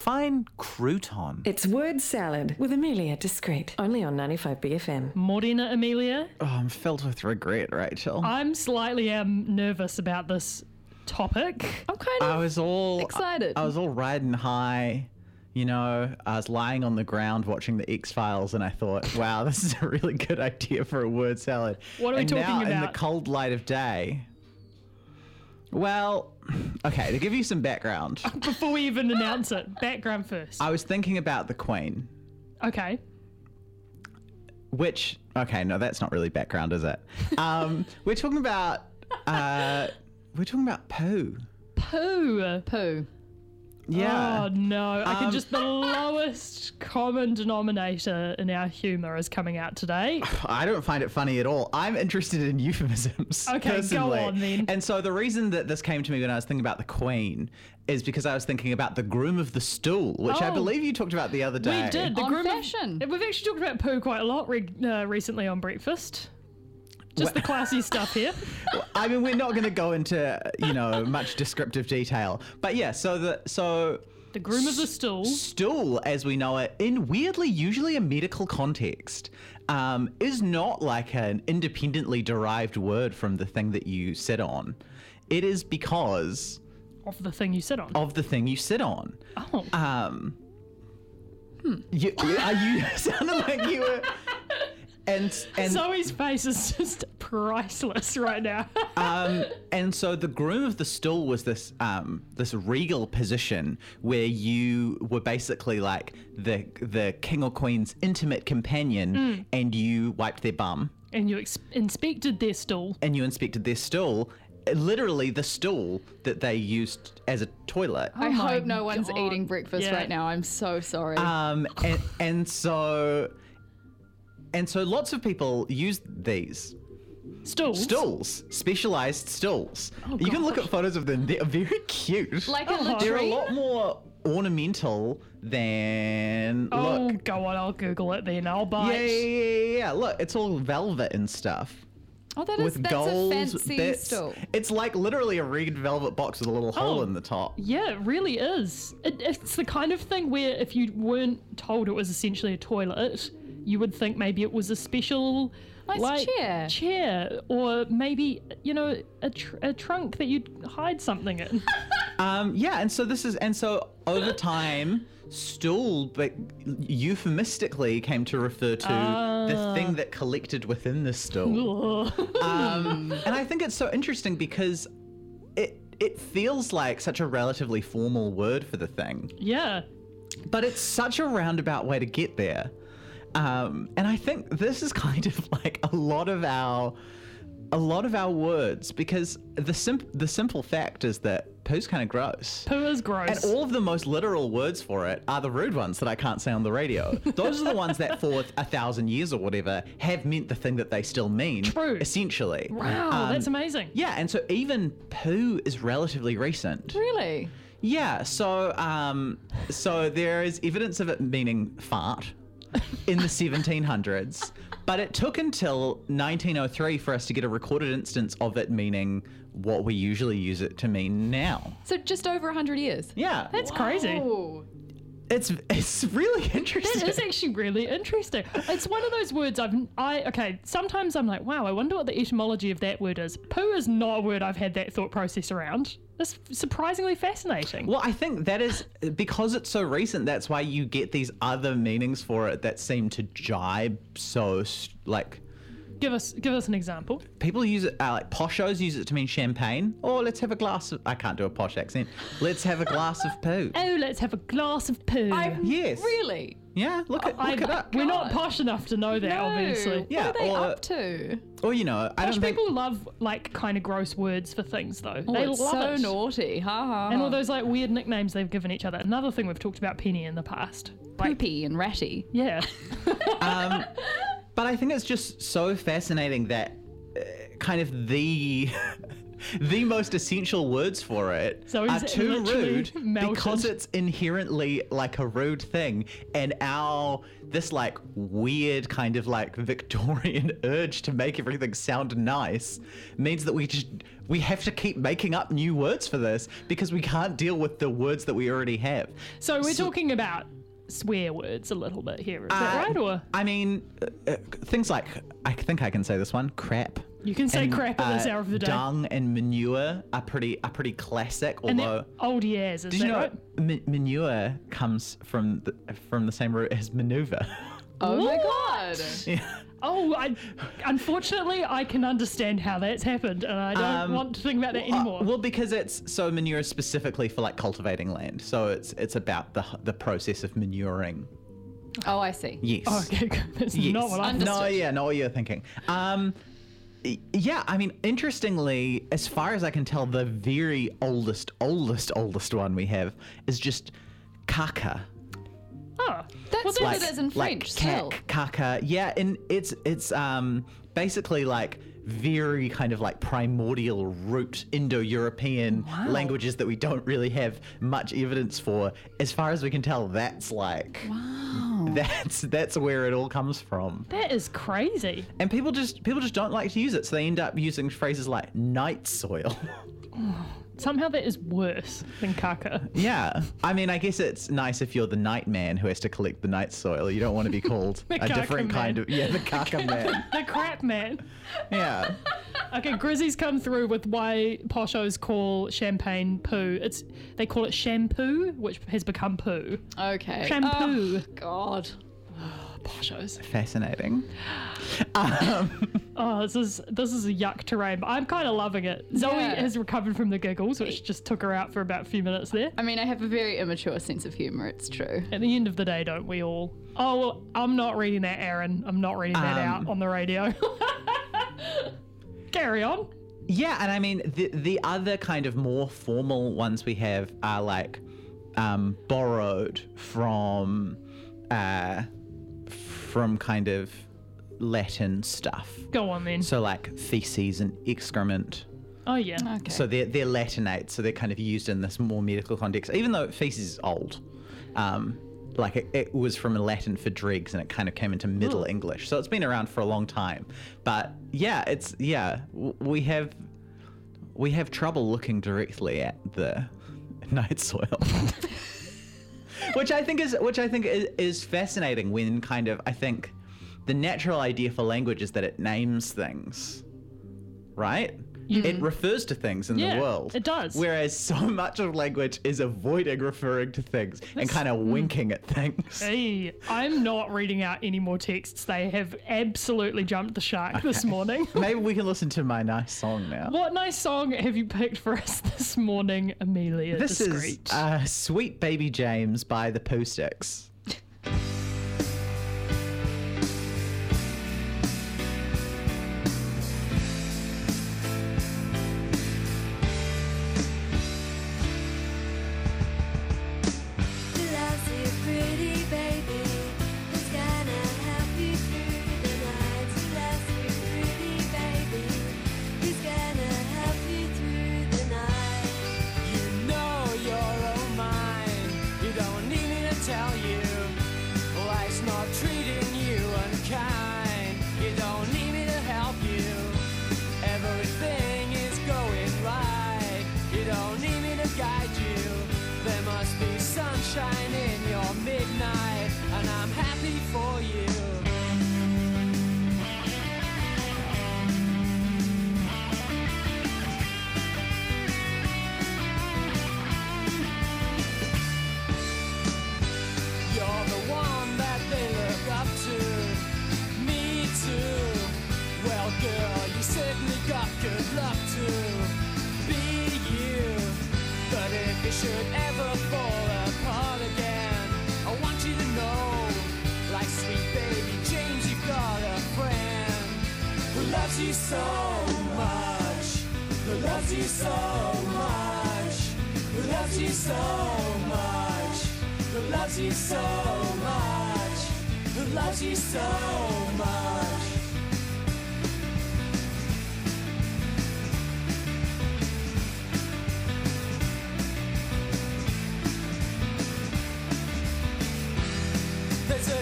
define crouton? It's word salad with Amelia Discreet, only on 95BFM. Morena, Amelia. Oh, I'm filled with regret, Rachel. I'm slightly nervous about this topic. I'm kind of I was all excited. I was all riding high. You know, I was lying on the ground watching the X-Files and I thought, wow, this is a really good idea for a word salad. What are we talking now, in the about? cold light of day... Well, okay, to give you some background. Before we even announce it, background first. I was thinking about the Queen, Okay. which... Okay, no, that's not really background, is it? We're talking about... we're talking about poo. Poo. Poo. Yeah. Oh, no. I can just... The lowest common denominator in our humour is coming out today. I don't find it funny at all. I'm interested in euphemisms. Okay, go personally. on then. And so the reason that this came to me when I was thinking about the Queen is because I was thinking about the groom of the stool, which I Oh. believe you talked about the other day. We did. On groom of- fashion. We've actually talked about poo quite a lot recently on breakfast. Just the classy stuff here. I mean, we're not going to go into, much descriptive detail. But yeah, so The groom of the stool. stool, as we know it, in weirdly, usually a medical context, is not like an independently derived word from the thing that you sit on. It is because Of the thing you sit on. of the thing you sit on. Oh. You sounded like you were... And Zoe's face is just priceless right now. and so the groom of the stool was this regal position where you were basically like the king or queen's intimate companion, and you wiped their bum And you inspected their stool. and you inspected their stool, literally the stool that they used as a toilet. I Oh my hope no one's God. eating breakfast Yeah. right now. I'm so sorry. And so lots of people use these stools, specialized stools. You can look at photos of them; they're very cute. Like a Oh. They're a latrine. lot more ornamental than Oh, look. go on. I'll Google it then. I'll buy Yeah, it. yeah. Look, it's all velvet and stuff. Oh, that's With gold a fancy bits. stool. It's like literally a red velvet box with a little hole Oh. in the top. Yeah, it really is. It's the kind of thing where if you weren't told it was essentially a toilet, you would think maybe it was a special Nice chair. or maybe a trunk that you'd hide something in. Yeah, and so over time, stool, but euphemistically came to refer to the thing that collected within the stool. And I think it's so interesting because it feels like such a relatively formal word for the thing, Yeah. but it's such a roundabout way to get there. And I think this is kind of like a lot of our words, because the simple fact is that poo's kind of gross. Poo is gross. And all of the most literal words for it are the rude ones that I can't say on the radio. Those are the ones that for 1,000 years or whatever have meant the thing that they still mean. True. Essentially. Wow, that's amazing. Yeah, and so even poo is relatively recent. Really? Yeah, so there is evidence of it meaning fart in the 1700s, but it took until 1903 for us to get a recorded instance of it meaning what we usually use it to mean now. So just over 100 years. Yeah, That's crazy. Oh. it's really interesting. That is actually really interesting. It's one of those words sometimes I'm like, wow, I wonder what the etymology of that word is. Poo is not a word I've had that thought process around. That's surprisingly fascinating. Well, I think that is because it's so recent. That's why you get these other meanings for it that seem to jibe so like. Give us an example. People use it, like poshos use it to mean champagne. Or let's have a glass of... I can't do a posh accent. Let's have a glass of poo. Oh, let's have a glass of poo. Yes. Really? Yeah, look it up. We're not posh enough to know that, No. obviously. Yeah, What are they or- up to? Or, I Posh don't think... people love like kind of gross words for things, though. Oh, they it's love so it. naughty. Ha ha. And all those like weird nicknames they've given each other. Another thing we've talked about Penny in the past. Like, Poopy and ratty. yeah. But I think it's just so fascinating that kind of the the most essential words for it So are he's too literally rude melted. because it's inherently like a rude thing, and this like weird kind of like Victorian urge to make everything sound nice means that we have to keep making up new words for this because we can't deal with the words that we already have. So we're talking about swear words a little bit here, is that right? Or I mean, things like, I think I can say this one, crap. you can say And, crap at this hour of the day. Dung and manure are pretty classic. And Although, they're old years, is did that you know right? manure comes from the same root as maneuver? Oh my What? god. Oh, unfortunately, I can understand how that's happened, and I don't want to think about that anymore. Well, because manure is specifically for like cultivating land, so it's about the process of manuring. Oh, I see. Yes. Oh, okay, good. That's Yes. not what I Understood. No, yeah, not what you're thinking. Yeah, I mean, interestingly, as far as I can tell, the very oldest one we have is just caca. Oh, That's well, what it is in French still. Caca. Yeah, and it's basically like very kind of like primordial root Indo-European languages that we don't really have much evidence for. As far as we can tell, that's like that's where it all comes from. that is crazy. And people just don't like to use it, so they end up using phrases like night soil. Somehow that is worse than caca. Yeah, I mean, I guess it's nice if you're the night man who has to collect the night soil. You don't want to be called The a different caca kind man. of the caca man. The crap man. Yeah. Okay, Grizzy's come through with why poshos call champagne poo. They call it shampoo, which has become poo. Okay. Shampoo. Oh, God. Poshos. Fascinating. Oh, this is a yuck terrain, but I'm kind of loving it. Zoe Yeah. has recovered from the giggles, which just took her out for about a few minutes there. I mean, I have a very immature sense of humour, it's true. At the end of the day, don't we all? Oh, well, I'm not reading that, Aaron. I'm not reading that out on the radio. Carry on. Yeah, and I mean the other kind of more formal ones we have are like borrowed from kind of Latin stuff. Go on then. So like feces and excrement. Oh, yeah. Okay. So they're Latinate, so they're kind of used in this more medical context, even though feces is old. Like it was from Latin for dregs, and it kind of came into Middle English, so it's been around for a long time. But yeah, we have trouble looking directly at the night soil, which I think is fascinating. When kind of I think the natural idea for language is that it names things, right? It refers to things in Yeah, the world. it does. Whereas so much of language is avoiding referring to things and kind of winking at things. Hey, I'm not reading out any more texts. They have absolutely jumped the shark this morning. Maybe we can listen to my nice song now. What nice song have you picked for us this morning, Amelia This Discreet? is Sweet Baby James by the Pooh Sticks. Sunshine in your midnight, and I'm happy for you. You're the one that they look up to. Me too. Well, girl, you certainly got good luck to be you. But if you should ever fall apart again, I want you to know, like sweet baby James, you've got a friend who loves you so much, who loves you so much, who loves you so much, who loves you so much, who loves you so much.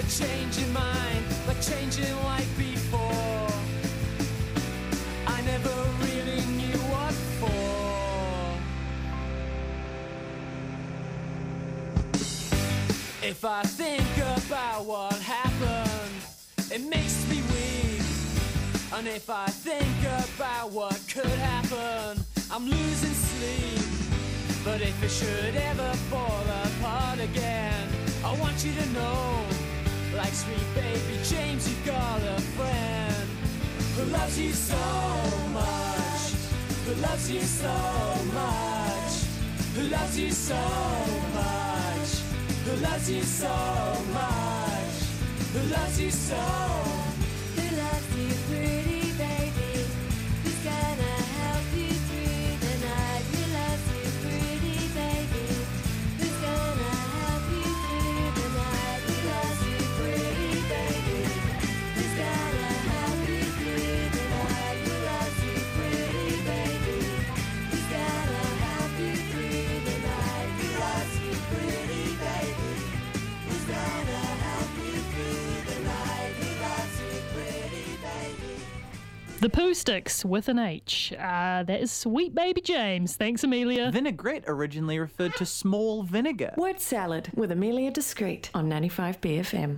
change your mind, like changing like before. I never really knew what for. If I think about what happened, it makes me weak. And if I think about what could happen, I'm losing sleep. But if it should ever fall apart again, I want you to know, like sweet baby James, you've got a friend who loves you so much, who loves you so much, who loves you so much, who loves you so much, who loves you so. Who loves you, pretty baby? Who's gonna help you through the night? Who loves you, pretty baby? Who's gonna help you through the night? Who loves you, pretty baby? Who's gonna help you through the night? Who loves you, pretty baby? Who's gonna help you through the night? Who loves you, pretty baby? Who's gonna help you through the night? Who loves you, pretty baby? The Pooh Sticks with an H. That is Sweet Baby James. Thanks, Amelia. Vinaigrette originally referred to small vinegar. Word salad with Amelia Discreet on 95 BFM.